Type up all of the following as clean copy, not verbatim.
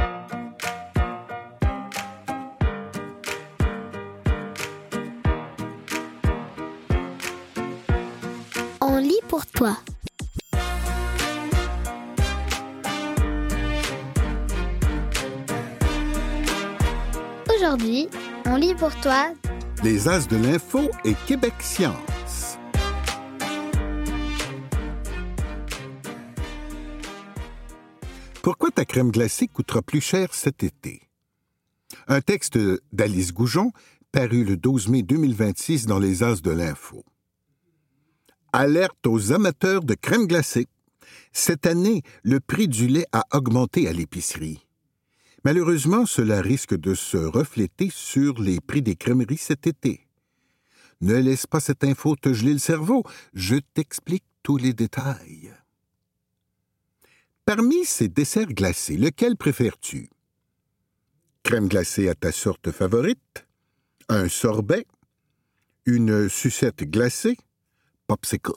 On lit pour toi. Aujourd'hui, on lit pour toi Les As de l'info et Québec Science. Pourquoi ta crème glacée coûtera plus cher cet été? Un texte d'Alice Goujon, paru le 12 mai 2026 dans Les As de l'info. Alerte aux amateurs de crème glacée. Cette année, le prix du lait a augmenté à l'épicerie. Malheureusement, cela risque de se refléter sur les prix des crèmeries cet été. Ne laisse pas cette info te geler le cerveau, je t'explique tous les détails. Parmi ces desserts glacés, lequel préfères-tu? Crème glacée à ta sorte favorite? Un sorbet? Une sucette glacée? Popsicle?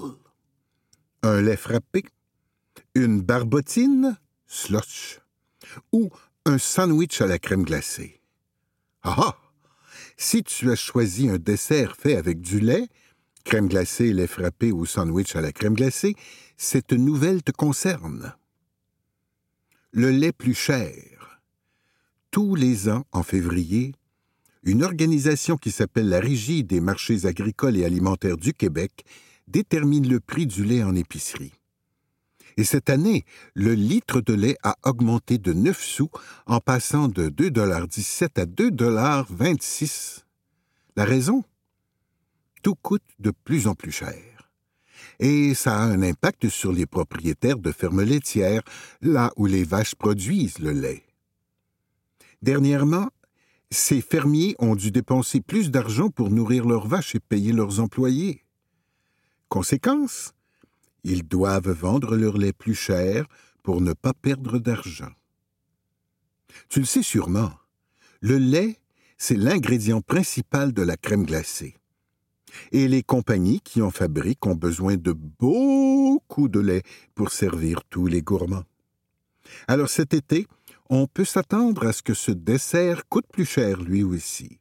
Un lait frappé? Une barbotine? Slush? Ou un sandwich à la crème glacée? Ah! Si tu as choisi un dessert fait avec du lait, crème glacée, lait frappé ou sandwich à la crème glacée, cette nouvelle te concerne. Le lait plus cher. Tous les ans, en février, une organisation qui s'appelle la Régie des marchés agricoles et alimentaires du Québec détermine le prix du lait en épicerie. Et cette année, le litre de lait a augmenté de 9 sous en passant de 2,17 à 2,26 $. La raison? Tout coûte de plus en plus cher. Et ça a un impact sur les propriétaires de fermes laitières, là où les vaches produisent le lait. Dernièrement, ces fermiers ont dû dépenser plus d'argent pour nourrir leurs vaches et payer leurs employés. Conséquence? Ils doivent vendre leur lait plus cher pour ne pas perdre d'argent. Tu le sais sûrement, le lait, c'est l'ingrédient principal de la crème glacée. Et les compagnies qui en fabriquent ont besoin de beaucoup de lait pour servir tous les gourmands. Alors cet été, on peut s'attendre à ce que ce dessert coûte plus cher lui aussi.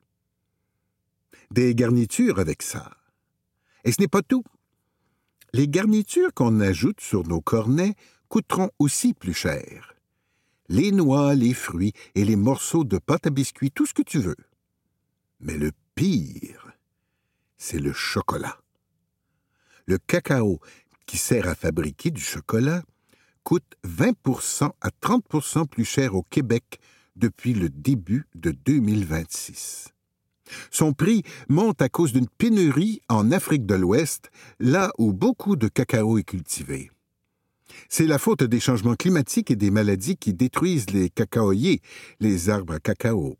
Des garnitures avec ça. Et ce n'est pas tout. Les garnitures qu'on ajoute sur nos cornets coûteront aussi plus cher. Les noix, les fruits et les morceaux de pâte à biscuits, tout ce que tu veux. Mais le pire, c'est le chocolat. Le cacao qui sert à fabriquer du chocolat coûte 20% à 30% plus cher au Québec depuis le début de 2026. Son prix monte à cause d'une pénurie en Afrique de l'Ouest, là où beaucoup de cacao est cultivé. C'est la faute des changements climatiques et des maladies qui détruisent les cacaoyers, les arbres à cacao.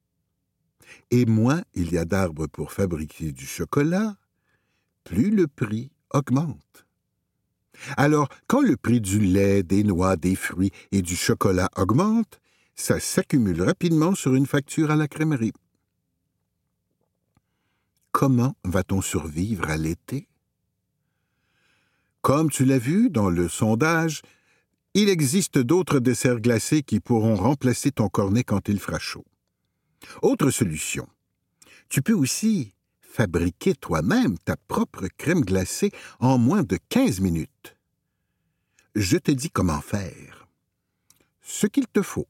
Et moins il y a d'arbres pour fabriquer du chocolat, plus le prix augmente. Alors, quand le prix du lait, des noix, des fruits et du chocolat augmente, ça s'accumule rapidement sur une facture à la crèmerie. Comment va-t-on survivre à l'été? Comme tu l'as vu dans le sondage, il existe d'autres desserts glacés qui pourront remplacer ton cornet quand il fera chaud. Autre solution, tu peux aussi fabriquer toi-même ta propre crème glacée en moins de 15 minutes. Je te dis comment faire. Ce qu'il te faut.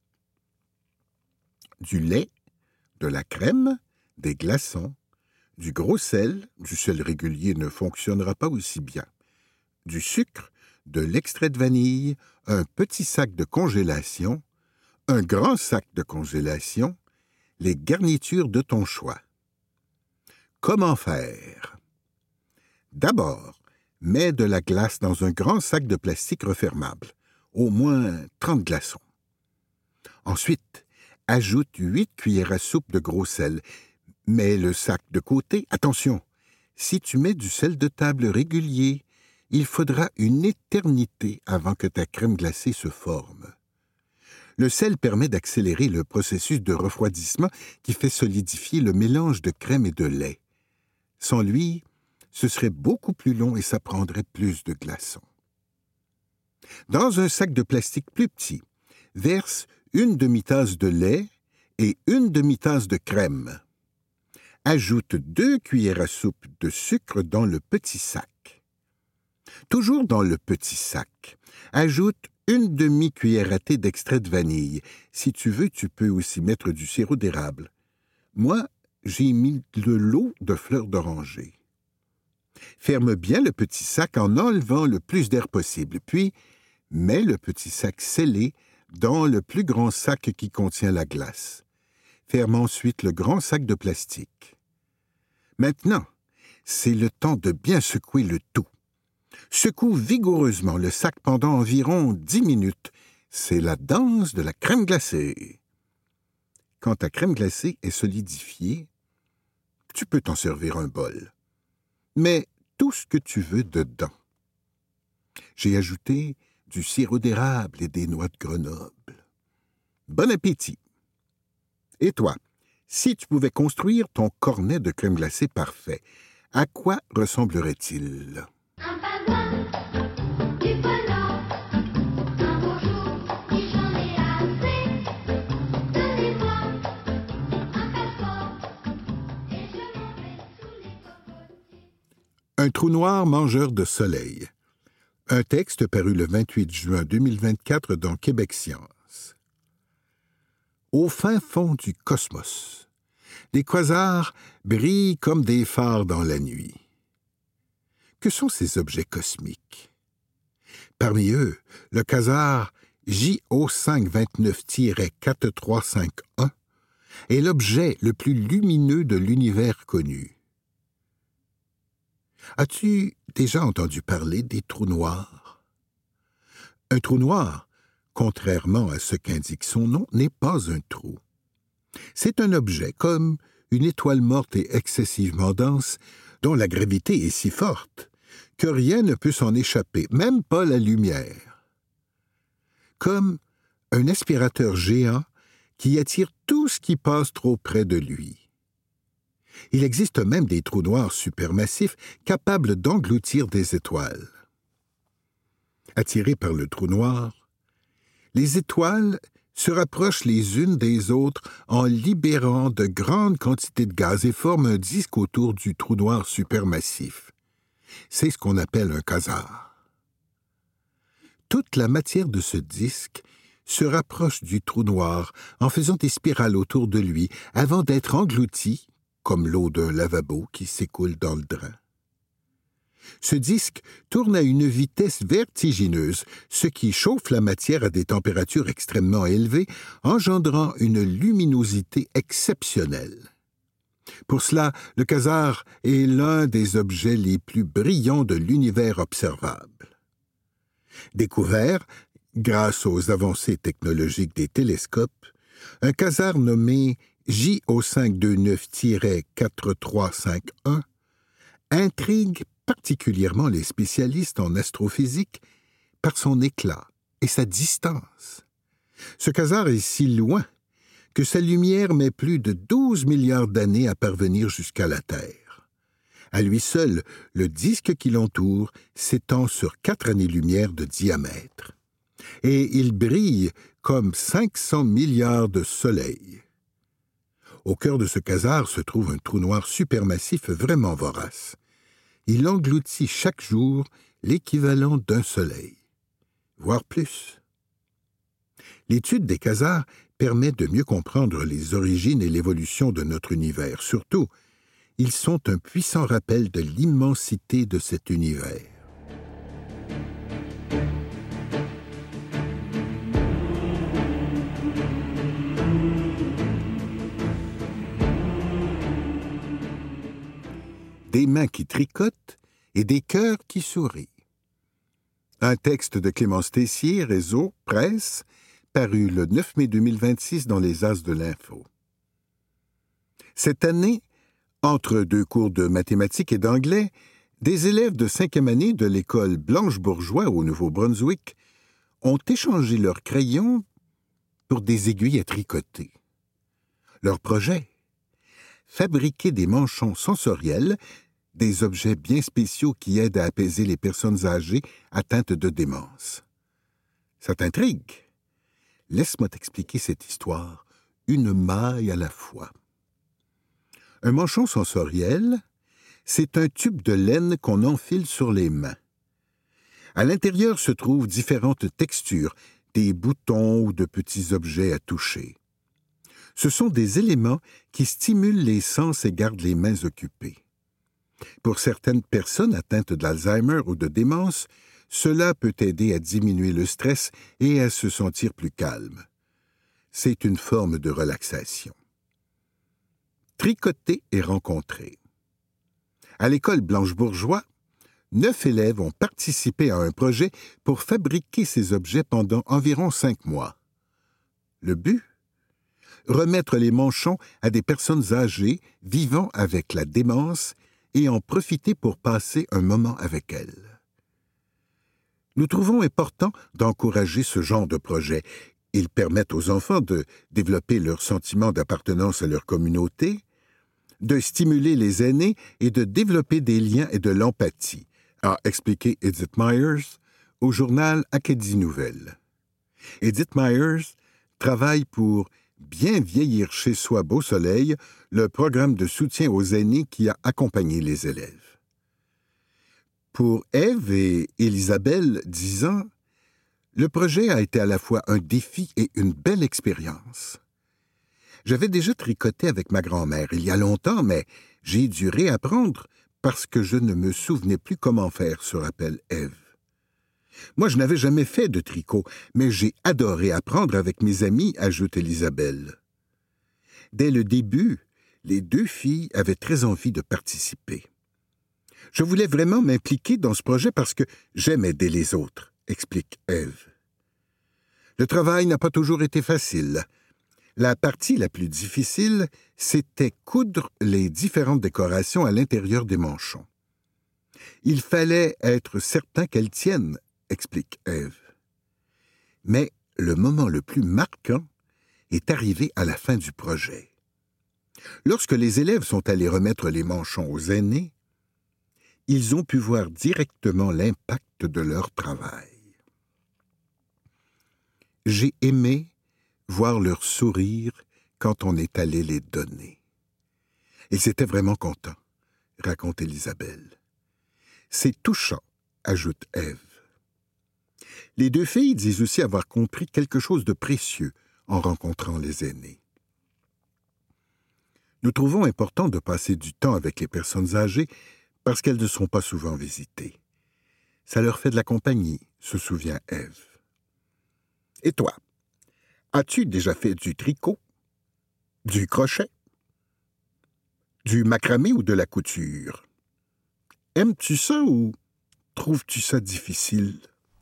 Du lait, de la crème, des glaçons, du gros sel, du sel régulier ne fonctionnera pas aussi bien, du sucre, de l'extrait de vanille, un petit sac de congélation, un grand sac de congélation, les garnitures de ton choix. Comment faire? D'abord, mets de la glace dans un grand sac de plastique refermable, au moins 30 glaçons. Ensuite, ajoute 8 cuillères à soupe de gros sel. Mets le sac de côté. Attention, si tu mets du sel de table régulier, il faudra une éternité avant que ta crème glacée se forme. Le sel permet d'accélérer le processus de refroidissement qui fait solidifier le mélange de crème et de lait. Sans lui, ce serait beaucoup plus long et ça prendrait plus de glaçons. Dans un sac de plastique plus petit, verse 1 demi-tasse de lait et 1 demi-tasse de crème. Ajoute 2 cuillères à soupe de sucre dans le petit sac. Toujours dans le petit sac, ajoute 1 demi-cuillère à thé d'extrait de vanille. Si tu veux, tu peux aussi mettre du sirop d'érable. Moi, j'ai mis de l'eau de fleur d'oranger. Ferme bien le petit sac en enlevant le plus d'air possible, puis mets le petit sac scellé dans le plus grand sac qui contient la glace. Ferme ensuite le grand sac de plastique. Maintenant, c'est le temps de bien secouer le tout. Secoue vigoureusement le sac pendant environ 10 minutes. C'est la danse de la crème glacée. Quand ta crème glacée est solidifiée, tu peux t'en servir un bol. Mets tout ce que tu veux dedans. J'ai ajouté du sirop d'érable et des noix de Grenoble. Bon appétit! Et toi, si tu pouvais construire ton cornet de crème glacée parfait, à quoi ressemblerait-il? Un pingouin, du volant, un beau jour, si j'en ai assez, donnez-moi un passeport, et je m'en vais sous les cocotiers. Un trou noir mangeur de soleil. Un texte paru le 28 juin 2024 dans Québec Science. Au fin fond du cosmos, des quasars brillent comme des phares dans la nuit. Que sont ces objets cosmiques? Parmi eux, le quasar JO529-4351 est l'objet le plus lumineux de l'univers connu. As-tu déjà entendu parler des trous noirs? Un trou noir, contrairement à ce qu'indique son nom, n'est pas un trou. C'est un objet comme une étoile morte et excessivement dense dont la gravité est si forte que rien ne peut s'en échapper, même pas la lumière. Comme un aspirateur géant qui attire tout ce qui passe trop près de lui. Il existe même des trous noirs supermassifs capables d'engloutir des étoiles. Attirées par le trou noir, les étoiles se rapprochent les unes des autres en libérant de grandes quantités de gaz et forment un disque autour du trou noir supermassif. C'est ce qu'on appelle un quasar. Toute la matière de ce disque se rapproche du trou noir en faisant des spirales autour de lui avant d'être engloutie, comme l'eau d'un lavabo qui s'écoule dans le drain. Ce disque tourne à une vitesse vertigineuse, ce qui chauffe la matière à des températures extrêmement élevées, engendrant une luminosité exceptionnelle. Pour cela, le quasar est l'un des objets les plus brillants de l'univers observable. Découvert, grâce aux avancées technologiques des télescopes, un quasar nommé JO529-4351 intrigue particulièrement les spécialistes en astrophysique par son éclat et sa distance. Ce quasar est si loin que sa lumière met plus de 12 milliards d'années à parvenir jusqu'à la Terre. À lui seul, le disque qui l'entoure s'étend sur 4 années-lumière de diamètre. Et il brille comme 500 milliards de soleils. Au cœur de ce quasar se trouve un trou noir supermassif vraiment vorace. Il engloutit chaque jour l'équivalent d'un soleil, voire plus. L'étude des quasars permet de mieux comprendre les origines et l'évolution de notre univers. Surtout, ils sont un puissant rappel de l'immensité de cet univers. Des mains qui tricotent et des cœurs qui sourient. Un texte de Clémence Tessier, Réseau, Presse, paru le 9 mai 2026 dans les As de l'Info. Cette année, entre 2 cours de mathématiques et d'anglais, des élèves de 5e année de l'école Blanche-Bourgeois au Nouveau-Brunswick ont échangé leurs crayons pour des aiguilles à tricoter. Leur projet? Fabriquer des manchons sensoriels, des objets bien spéciaux qui aident à apaiser les personnes âgées atteintes de démence. Ça t'intrigue? Laisse-moi t'expliquer cette histoire, une maille à la fois. Un manchon sensoriel, c'est un tube de laine qu'on enfile sur les mains. À l'intérieur se trouvent différentes textures, des boutons ou de petits objets à toucher. Ce sont des éléments qui stimulent les sens et gardent les mains occupées. Pour certaines personnes atteintes d'Alzheimer ou de démence, cela peut aider à diminuer le stress et à se sentir plus calme. C'est une forme de relaxation. Tricoter et rencontrer. À l'école Blanche-Bourgeois, 9 élèves ont participé à un projet pour fabriquer ces objets pendant environ 5 mois. Le but? Remettre les manchons à des personnes âgées vivant avec la démence et en profiter pour passer un moment avec elles. Nous trouvons important d'encourager ce genre de projet. Ils permettent aux enfants de développer leur sentiment d'appartenance à leur communauté, de stimuler les aînés et de développer des liens et de l'empathie, a expliqué Edith Myers au journal Acadie Nouvelle. Edith Myers travaille pour Bien vieillir chez soi Beau Soleil, le programme de soutien aux aînés qui a accompagné les élèves. Pour Ève et Isabelle, 10 ans, le projet a été à la fois un défi et une belle expérience. J'avais déjà tricoté avec ma grand-mère il y a longtemps, mais j'ai dû réapprendre parce que je ne me souvenais plus comment faire, se rappelle Ève. Moi, je n'avais jamais fait de tricot, mais j'ai adoré apprendre avec mes amis, ajoute Isabelle. Dès le début, les 2 filles avaient très envie de participer. Je voulais vraiment m'impliquer dans ce projet parce que j'aime aider les autres, explique Ève. Le travail n'a pas toujours été facile. La partie la plus difficile, c'était coudre les différentes décorations à l'intérieur des manchons. Il fallait être certain qu'elles tiennent, explique Ève. Mais le moment le plus marquant est arrivé à la fin du projet. Lorsque les élèves sont allés remettre les manchons aux aînés, ils ont pu voir directement l'impact de leur travail. J'ai aimé voir leur sourire quand on est allé les donner. Ils étaient vraiment contents, raconte Isabelle. C'est touchant, ajoute Ève. Les 2 filles disent aussi avoir compris quelque chose de précieux en rencontrant les aînés. Nous trouvons important de passer du temps avec les personnes âgées parce qu'elles ne sont pas souvent visitées. Ça leur fait de la compagnie, se souvient Ève. Et toi, as-tu déjà fait du tricot, du crochet, du macramé ou de la couture? Aimes-tu ça ou trouves-tu ça difficile?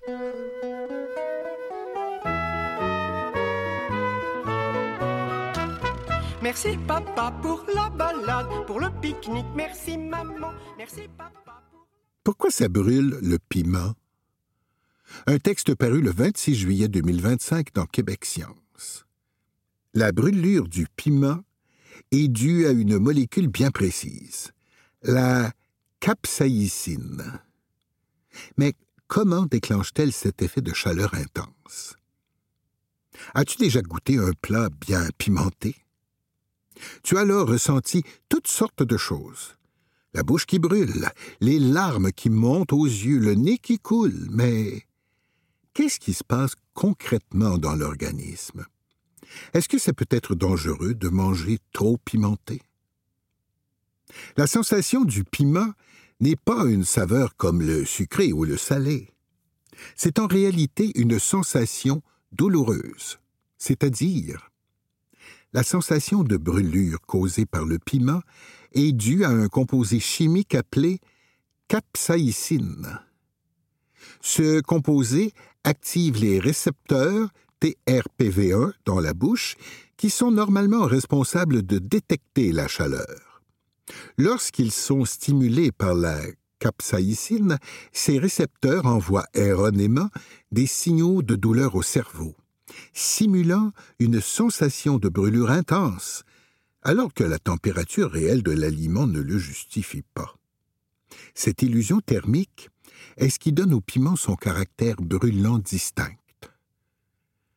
Merci papa pour la balade, pour le pique-nique. Merci maman, merci papa. Pourquoi ça brûle, le piment? Un texte paru le 26 juillet 2025 dans Québec Science. La brûlure du piment est due à une molécule bien précise, la capsaïcine. Mais comment déclenche-t-elle cet effet de chaleur intense? As-tu déjà goûté un plat bien pimenté? Tu as alors ressenti toutes sortes de choses. La bouche qui brûle, les larmes qui montent aux yeux, le nez qui coule, mais qu'est-ce qui se passe concrètement dans l'organisme? Est-ce que c'est peut-être dangereux de manger trop pimenté? La sensation du piment n'est pas une saveur comme le sucré ou le salé. C'est en réalité une sensation douloureuse, c'est-à-dire la sensation de brûlure causée par le piment est due à un composé chimique appelé capsaïcine. Ce composé active les récepteurs TRPV1 dans la bouche qui sont normalement responsables de détecter la chaleur. Lorsqu'ils sont stimulés par la capsaïcine, ces récepteurs envoient erronément des signaux de douleur au cerveau, simulant une sensation de brûlure intense, alors que la température réelle de l'aliment ne le justifie pas. Cette illusion thermique est ce qui donne au piment son caractère brûlant distinct.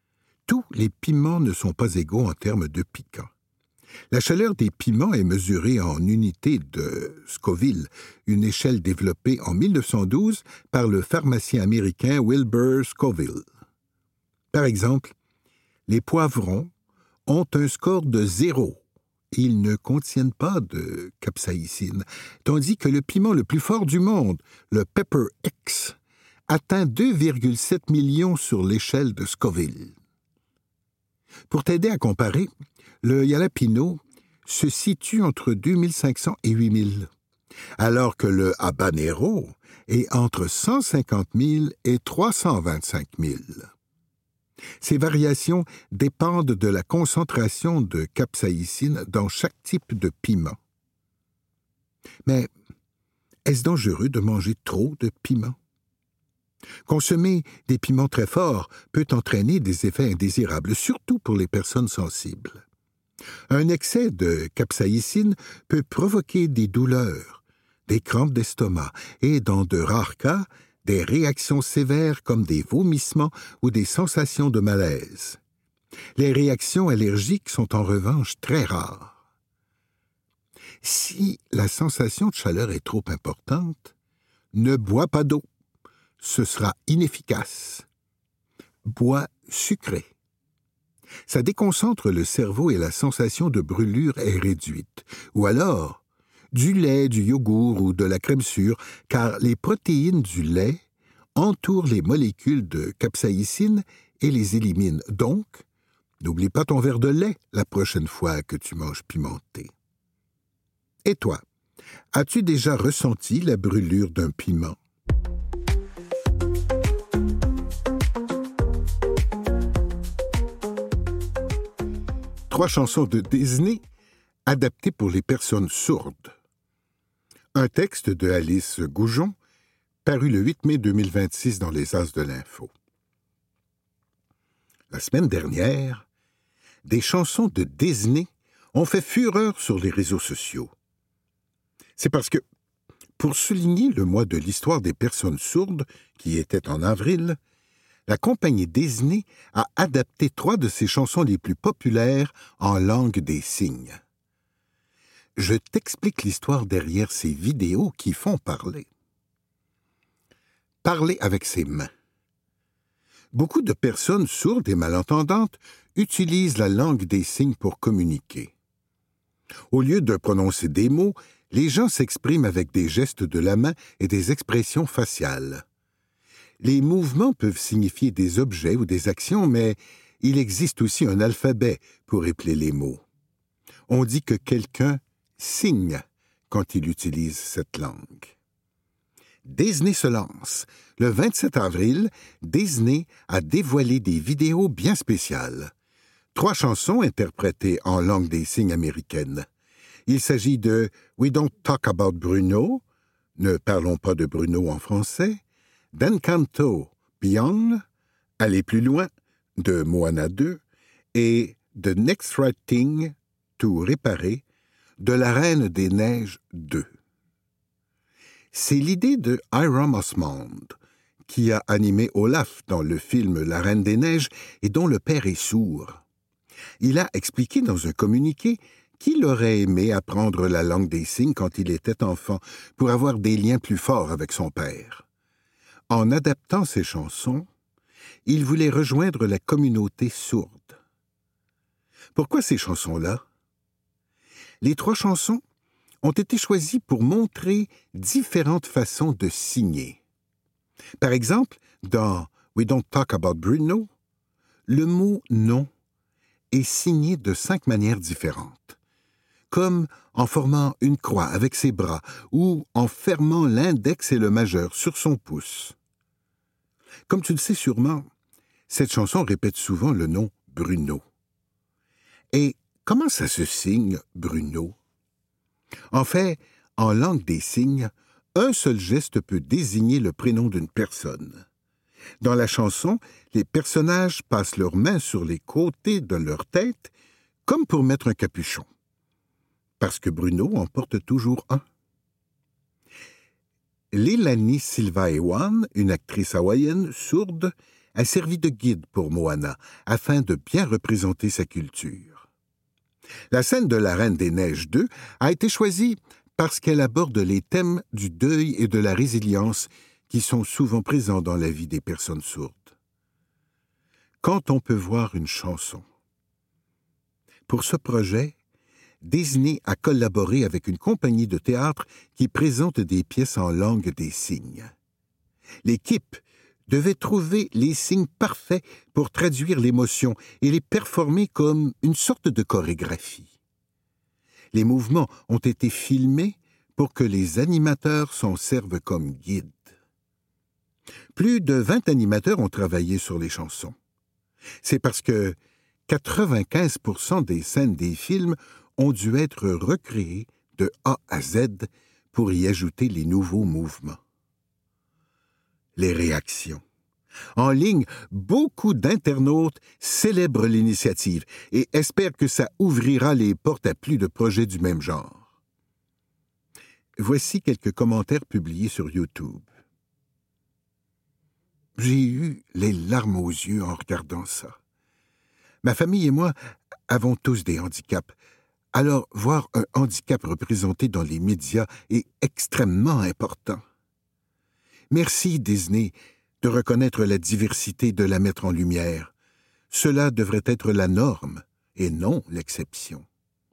Tous les piments ne sont pas égaux en termes de piquant. La chaleur des piments est mesurée en unités de Scoville, une échelle développée en 1912 par le pharmacien américain Wilbur Scoville. Par exemple, les poivrons ont un score de 0. Ils ne contiennent pas de capsaïcine, tandis que le piment le plus fort du monde, le Pepper X, atteint 2,7 millions sur l'échelle de Scoville. Pour t'aider à comparer, le jalapeno se situe entre 2500 et 8000, alors que le habanero est entre 150 000 et 325 000. Ces variations dépendent de la concentration de capsaïcine dans chaque type de piment. Mais est-ce dangereux de manger trop de piment? Consommer des piments très forts peut entraîner des effets indésirables, surtout pour les personnes sensibles. Un excès de capsaïcine peut provoquer des douleurs, des crampes d'estomac et, dans de rares cas, des réactions sévères comme des vomissements ou des sensations de malaise. Les réactions allergiques sont en revanche très rares. Si la sensation de chaleur est trop importante, ne bois pas d'eau. Ce sera inefficace. Bois sucré. Ça déconcentre le cerveau et la sensation de brûlure est réduite. Ou alors, du lait, du yogourt ou de la crème sûre, car les protéines du lait entourent les molécules de capsaïcine et les éliminent. Donc, n'oublie pas ton verre de lait la prochaine fois que tu manges pimenté. Et toi, as-tu déjà ressenti la brûlure d'un piment? Trois chansons de Disney adaptées pour les personnes sourdes. Un texte de Alice Goujon, paru le 8 mai 2026 dans les As de l'Info. La semaine dernière, des chansons de Disney ont fait fureur sur les réseaux sociaux. C'est parce que, pour souligner le mois de l'histoire des personnes sourdes, qui était en avril, la compagnie Disney a adapté 3 de ses chansons les plus populaires en langue des signes. Je t'explique l'histoire derrière ces vidéos qui font parler. Parler avec ses mains. Beaucoup de personnes sourdes et malentendantes utilisent la langue des signes pour communiquer. Au lieu de prononcer des mots, les gens s'expriment avec des gestes de la main et des expressions faciales. Les mouvements peuvent signifier des objets ou des actions, mais il existe aussi un alphabet pour épeler les mots. On dit que quelqu'un signe quand il utilise cette langue. Disney se lance. Le 27 avril, Disney a dévoilé des vidéos bien spéciales. 3 chansons interprétées en langue des signes américaine. Il s'agit de « We Don't Talk About Bruno »,« Ne parlons pas de Bruno en français », d'Encanto, Beyond, Aller plus loin, de Moana 2, et The Next Right Thing, Tout réparer, de La Reine des Neiges 2. C'est l'idée de Hiram Osmond, qui a animé Olaf dans le film La Reine des Neiges et dont le père est sourd. Il a expliqué dans un communiqué qu'il aurait aimé apprendre la langue des signes quand il était enfant pour avoir des liens plus forts avec son père. En adaptant ses chansons, il voulait rejoindre la communauté sourde. Pourquoi ces chansons-là? Les 3 chansons ont été choisies pour montrer différentes façons de signer. Par exemple, dans « We Don't Talk About Bruno », le mot « non » est signé de 5 manières différentes, comme en formant une croix avec ses bras ou en fermant l'index et le majeur sur son pouce. Comme tu le sais sûrement, cette chanson répète souvent le nom Bruno. Et comment ça se signe, Bruno? En fait, en langue des signes, un seul geste peut désigner le prénom d'une personne. Dans la chanson, les personnages passent leurs mains sur les côtés de leur tête, comme pour mettre un capuchon. Parce que Bruno en porte toujours un. Leilani Silva Ewan, une actrice hawaïenne sourde, a servi de guide pour Moana afin de bien représenter sa culture. La scène de la Reine des Neiges 2 a été choisie parce qu'elle aborde les thèmes du deuil et de la résilience qui sont souvent présents dans la vie des personnes sourdes. Quand on peut voir une chanson. Pour ce projet, Disney a collaboré avec une compagnie de théâtre qui présente des pièces en langue des signes. L'équipe devait trouver les signes parfaits pour traduire l'émotion et les performer comme une sorte de chorégraphie. Les mouvements ont été filmés pour que les animateurs s'en servent comme guides. Plus de 20 animateurs ont travaillé sur les chansons. C'est parce que 95% des scènes des films ont dû être recréées de A à Z pour y ajouter les nouveaux mouvements. Les réactions. En ligne, beaucoup d'internautes célèbrent l'initiative et espèrent que ça ouvrira les portes à plus de projets du même genre. Voici quelques commentaires publiés sur YouTube. J'ai eu les larmes aux yeux en regardant ça. Ma famille et moi avons tous des handicaps. Alors, voir un handicap représenté dans les médias est extrêmement important. Merci, Disney, de reconnaître la diversité et de la mettre en lumière. Cela devrait être la norme et non l'exception.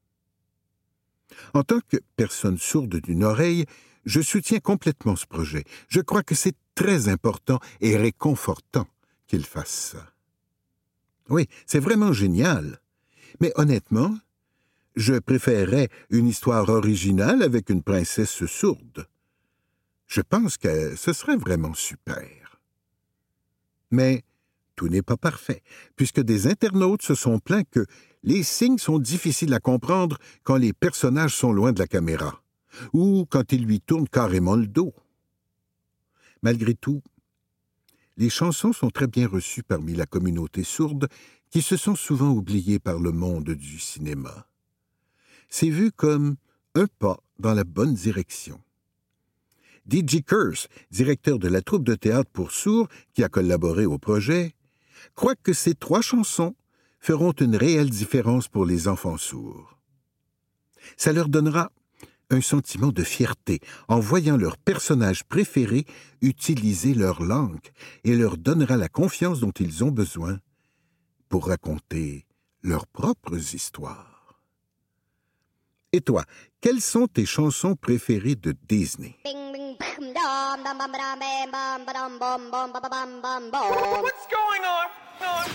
En tant que personne sourde d'une oreille, je soutiens complètement ce projet. Je crois que c'est très important et réconfortant qu'il fasse ça. Oui, c'est vraiment génial. Mais honnêtement, je préférerais une histoire originale avec une princesse sourde. Je pense que ce serait vraiment super. Mais tout n'est pas parfait, puisque des internautes se sont plaints que les signes sont difficiles à comprendre quand les personnages sont loin de la caméra, ou quand ils lui tournent carrément le dos. Malgré tout, les chansons sont très bien reçues parmi la communauté sourde qui se sont souvent oubliées par le monde du cinéma. C'est vu comme un pas dans la bonne direction. D.G. Kurz, directeur de la troupe de théâtre pour sourds qui a collaboré au projet, croit que ces 3 chansons feront une réelle différence pour les enfants sourds. Ça leur donnera un sentiment de fierté en voyant leurs personnages préférés utiliser leur langue et leur donnera la confiance dont ils ont besoin pour raconter leurs propres histoires. Et toi, quelles sont tes chansons préférées de Disney? What's going on?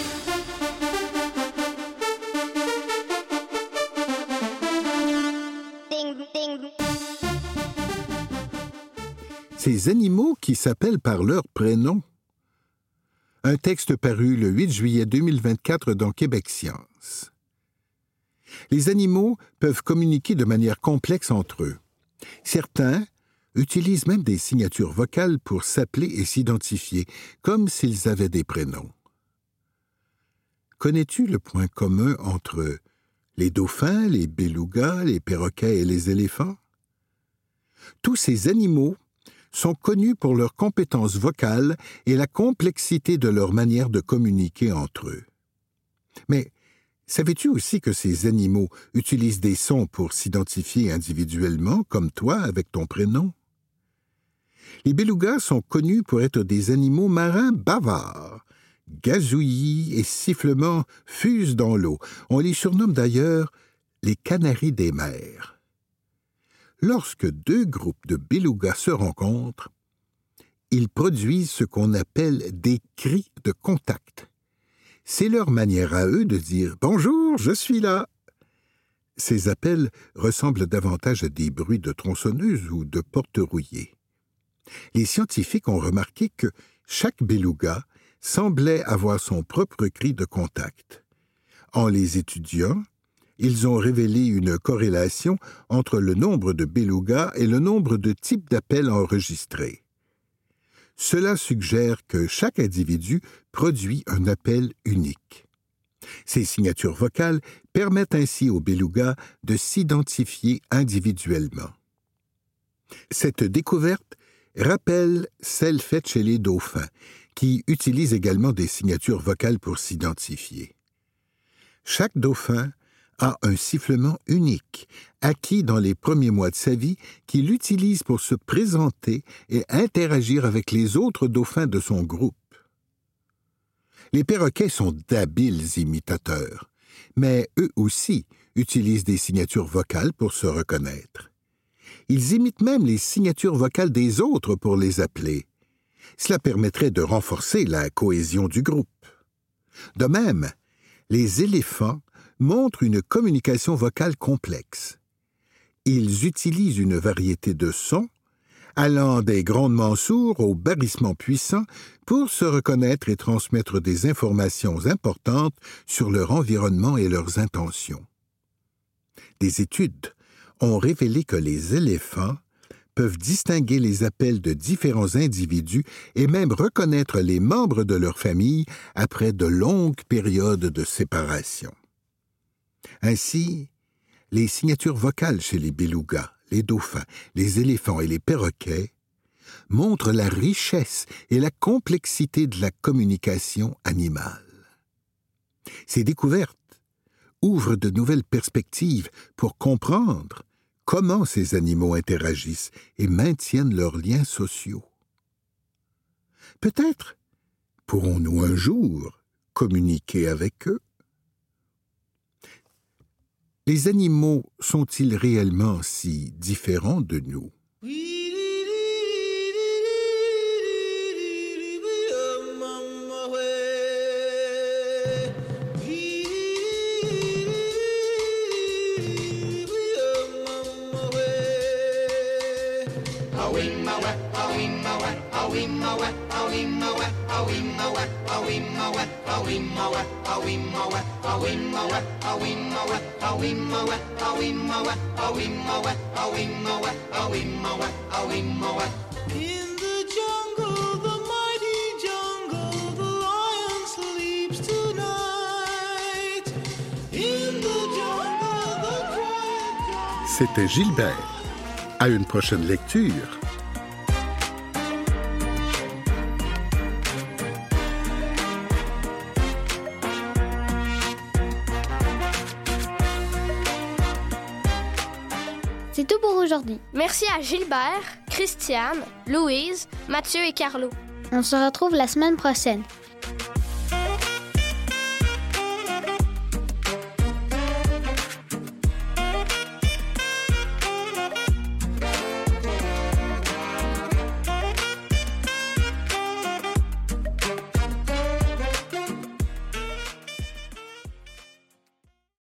Ces animaux qui s'appellent par leur prénom. Un texte paru le 8 juillet 2024 dans Québec Science. Les animaux peuvent communiquer de manière complexe entre eux. Certains utilisent même des signatures vocales pour s'appeler et s'identifier, comme s'ils avaient des prénoms. Connais-tu le point commun entre les dauphins, les belugas, les perroquets et les éléphants? Tous ces animaux sont connus pour leurs compétences vocales et la complexité de leur manière de communiquer entre eux. Mais savais-tu aussi que ces animaux utilisent des sons pour s'identifier individuellement, comme toi, avec ton prénom? Les belugas sont connus pour être des animaux marins bavards. Gazouillis et sifflements fusent dans l'eau. On les surnomme d'ailleurs les canaris des mers. Lorsque 2 groupes de belugas se rencontrent, ils produisent ce qu'on appelle des cris de contact. C'est leur manière à eux de dire « Bonjour, je suis là ». Ces appels ressemblent davantage à des bruits de tronçonneuse ou de porte rouillée. Les scientifiques ont remarqué que chaque beluga semblait avoir son propre cri de contact. En les étudiant, ils ont révélé une corrélation entre le nombre de belugas et le nombre de types d'appels enregistrés. Cela suggère que chaque individu produit un appel unique. Ces signatures vocales permettent ainsi aux belugas de s'identifier individuellement. Cette découverte rappelle celle faite chez les dauphins, qui utilisent également des signatures vocales pour s'identifier. Chaque dauphin a un sifflement unique, acquis dans les premiers mois de sa vie, qu'il utilise pour se présenter et interagir avec les autres dauphins de son groupe. Les perroquets sont d'habiles imitateurs, mais eux aussi utilisent des signatures vocales pour se reconnaître. Ils imitent même les signatures vocales des autres pour les appeler. Cela permettrait de renforcer la cohésion du groupe. De même, les éléphants montrent une communication vocale complexe. Ils utilisent une variété de sons, allant des grondements sourds aux barrissements puissants, pour se reconnaître et transmettre des informations importantes sur leur environnement et leurs intentions. Des études ont révélé que les éléphants peuvent distinguer les appels de différents individus et même reconnaître les membres de leur famille après de longues périodes de séparation. Ainsi, les signatures vocales chez les belugas, les dauphins, les éléphants et les perroquets montrent la richesse et la complexité de la communication animale. Ces découvertes ouvrent de nouvelles perspectives pour comprendre comment ces animaux interagissent et maintiennent leurs liens sociaux. Peut-être pourrons-nous un jour communiquer avec eux. Les animaux sont-ils réellement si différents de nous? In the jungle, the mighty jungle, the lion sleeps tonight. In the jungle, the quiet jungle. C'était Gilbert. À une prochaine lecture. C'est tout pour aujourd'hui. Merci à Gilbert, Christiane, Louise, Mathieu et Carlo. On se retrouve la semaine prochaine.